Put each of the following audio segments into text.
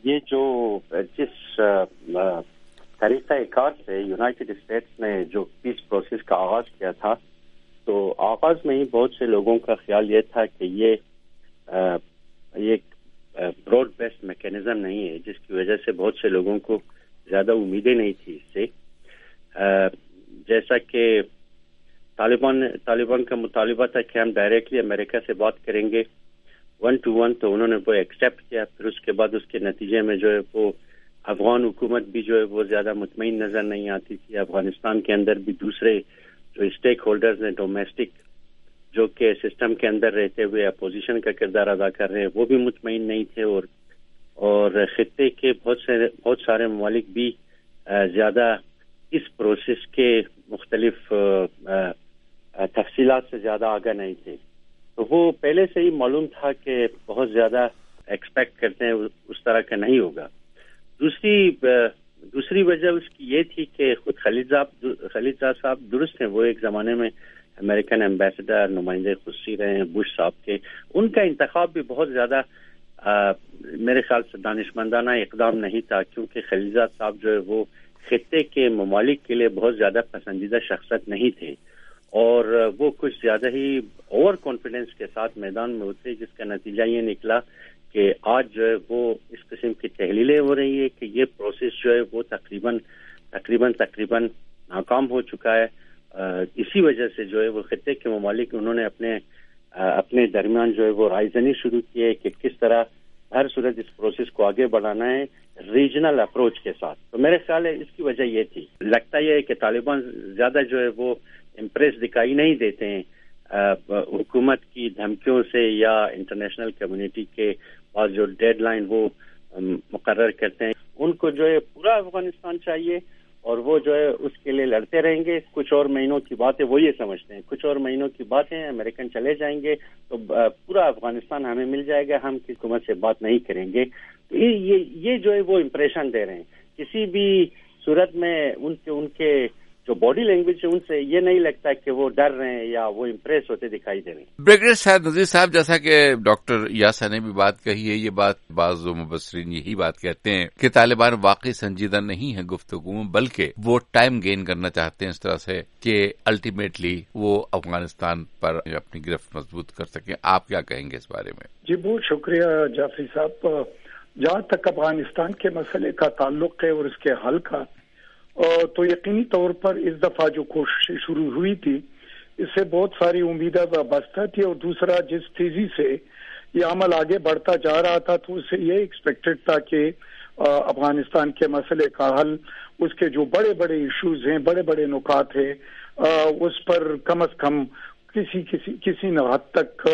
یہ جو جس طریقہ کار سے یونائٹڈ اسٹیٹس نے جو پیس پروسیس کا آغاز کیا تھا، تو آغاز میں ہی بہت سے لوگوں کا خیال یہ تھا کہ یہ ایک براڈ بیسڈ میکینزم نہیں ہے، جس کی وجہ سے بہت سے لوگوں کو زیادہ امیدیں نہیں تھی اس سے. جیسا کہ طالبان کا مطالبہ تھا کہ ہم ڈائریکٹلی امریکہ سے بات کریں گے 1 to 1، تو انہوں نے وہ ایکسیپٹ کیا. پھر اس کے بعد اس کے نتیجے میں جو ہے وہ افغان حکومت بھی جو ہے وہ زیادہ مطمئن نظر نہیں آتی تھی. افغانستان کے اندر بھی دوسرے جو اسٹیک ہولڈرز ہیں ڈومیسٹک، جو کہ سسٹم کے اندر رہتے ہوئے اپوزیشن کا کردار ادا کر رہے ہیں، وہ بھی مطمئن نہیں تھے. اور خطے کے بہت سارے ممالک بھی زیادہ اس پروسیس کے مختلف تفصیلات سے زیادہ آگاہ نہیں تھے. تو وہ پہلے سے ہی معلوم تھا کہ بہت زیادہ ایکسپیکٹ کرتے ہیں اس طرح کا نہیں ہوگا. دوسری وجہ اس کی یہ تھی کہ خود خلیلزاد صاحب درست ہیں، وہ ایک زمانے میں امریکن ایمبیسڈر نمائندے خصوصی رہے ہیں بش صاحب کے. ان کا انتخاب بھی بہت زیادہ میرے خیال سے دانشمندانہ اقدام نہیں تھا، کیونکہ خلیلزاد صاحب جو ہے وہ خطے کے ممالک کے لیے بہت زیادہ پسندیدہ شخصیت نہیں تھے، اور وہ کچھ زیادہ ہی اوور کانفیڈنس کے ساتھ میدان میں اترے، جس کا نتیجہ یہ نکلا کہ آج جو ہے وہ اس قسم کی تحلیلیں ہو رہی ہے کہ یہ پروسیس جو ہے وہ تقریباً ناکام ہو چکا ہے. اسی وجہ سے جو ہے وہ خطے کے ممالک انہوں نے اپنے درمیان جو ہے وہ رائے زنی شروع کی ہے کہ کس طرح ہر صورت اس پروسیس کو آگے بڑھانا ہے ریجنل اپروچ کے ساتھ. تو میرے خیال ہے اس کی وجہ یہ تھی. لگتا یہ ہے کہ طالبان زیادہ جو ہے وہ امپریس دکھائی نہیں دیتے ہیں حکومت کی دھمکیوں سے یا انٹرنیشنل کمیونٹی کے پاس جو ڈیڈ لائن وہ مقرر کرتے ہیں. ان کو جو ہے پورا افغانستان چاہیے، اور وہ جو ہے اس کے لیے لڑتے رہیں گے. کچھ اور مہینوں کی بات ہے، وہ یہ سمجھتے ہیں کچھ اور مہینوں کی بات ہے، امریکن چلے جائیں گے تو پورا افغانستان ہمیں مل جائے گا، ہم کسی حکومت سے بات نہیں کریں گے. تو یہ جو ہے وہ امپریشن دے رہے ہیں. کسی بھی صورت میں ان کے جو باڈی لینگویج ہے ان سے یہ نہیں لگتا کہ وہ ڈر رہے ہیں یا وہ امپریس ہوتے دکھائی دے رہے ہیں. بریگیڈیئر صاحب نذیر صاحب، جیسا کہ ڈاکٹر یاسر نے بھی بات کہی ہے، یہ بات بعض مبصرین یہی بات کہتے ہیں کہ طالبان واقعی سنجیدہ نہیں ہے گفتگو میں، بلکہ وہ ٹائم گین کرنا چاہتے ہیں اس طرح سے کہ الٹیمیٹلی وہ افغانستان پر اپنی گرفت مضبوط کر سکیں. آپ کیا کہیں گے اس بارے میں؟ جی بہت شکریہ جعفری صاحب. جہاں تک افغانستان کے مسئلے کا تعلق ہے اور اس کے حل کا، تو یقینی طور پر اس دفعہ جو کوششیں شروع ہوئی تھی اس سے بہت ساری امیدیں وابستہ تھی، اور دوسرا جس تیزی سے یہ عمل آگے بڑھتا جا رہا تھا تو اس سے یہ ایکسپیکٹڈ تھا کہ افغانستان کے مسئلے کا حل، اس کے جو بڑے بڑے ایشوز ہیں، بڑے بڑے نکات ہیں، اس پر کم از کم کسی نہ حد تک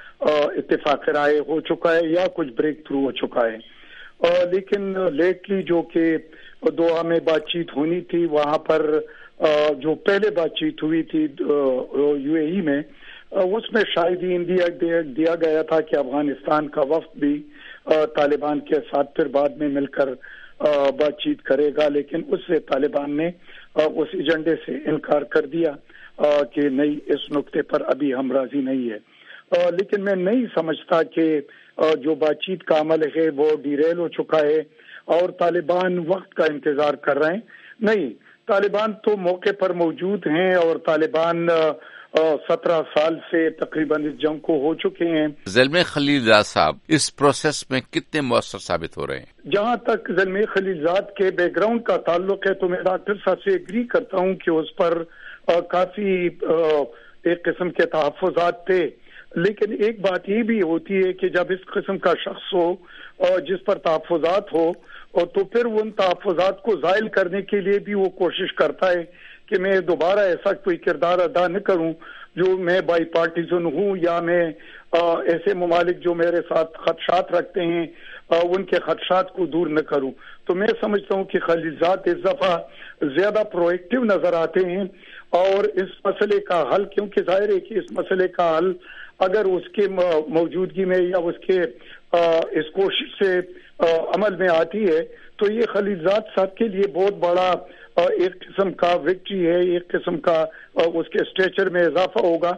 اتفاق رائے ہو چکا ہے یا کچھ بریک تھرو ہو چکا ہے. لیکن لیٹلی جو کہ دوحہ میں بات چیت ہونی تھی، وہاں پر جو پہلے بات چیت ہوئی تھی یو اے ای میں، اس میں شاید ہی دیا گیا تھا کہ افغانستان کا وفد بھی طالبان کے ساتھ پھر بعد میں مل کر بات چیت کرے گا. لیکن اس سے طالبان نے اس ایجنڈے سے انکار کر دیا کہ نہیں، اس نقطے پر ابھی ہم راضی نہیں ہے. لیکن میں نہیں سمجھتا کہ جو بات چیت کا عمل ہے وہ ڈیریل ہو چکا ہے اور طالبان وقت کا انتظار کر رہے ہیں. نہیں، طالبان تو موقع پر موجود ہیں، اور طالبان 17 سال سے تقریباً اس جنگ کو ہو چکے ہیں. زلمے خلیلزاد صاحب اس پروسیس میں کتنے مؤثر ثابت ہو رہے ہیں؟ جہاں تک زلمے خلیلزاد کے بیک گراؤنڈ کا تعلق ہے تو میں ڈاکٹر صاحب سے ایگری کرتا ہوں کہ اس پر کافی ایک قسم کے تحفظات تھے. لیکن ایک بات یہ بھی ہوتی ہے کہ جب اس قسم کا شخص ہو اور جس پر تحفظات ہو، اور تو پھر ان تحفظات کو زائل کرنے کے لیے بھی وہ کوشش کرتا ہے کہ میں دوبارہ ایسا کوئی کردار ادا نہ کروں جو میں بائی پارٹیزن ہوں، یا میں ایسے ممالک جو میرے ساتھ خدشات رکھتے ہیں ان کے خدشات کو دور نہ کروں. تو میں سمجھتا ہوں کہ خلیلزاد اس دفعہ زیادہ پرو ایکٹیو نظر آتے ہیں، اور اس مسئلے کا حل، کیونکہ ظاہر ہے کہ اس مسئلے کا حل اگر اس کے موجودگی میں یا اس کے اس کوشش سے عمل میں آتی ہے تو یہ خلیلزاد صاحب کے لیے بہت بڑا ایک قسم کا وکٹری ہے، ایک قسم کا اس کے اسٹیچر میں اضافہ ہوگا.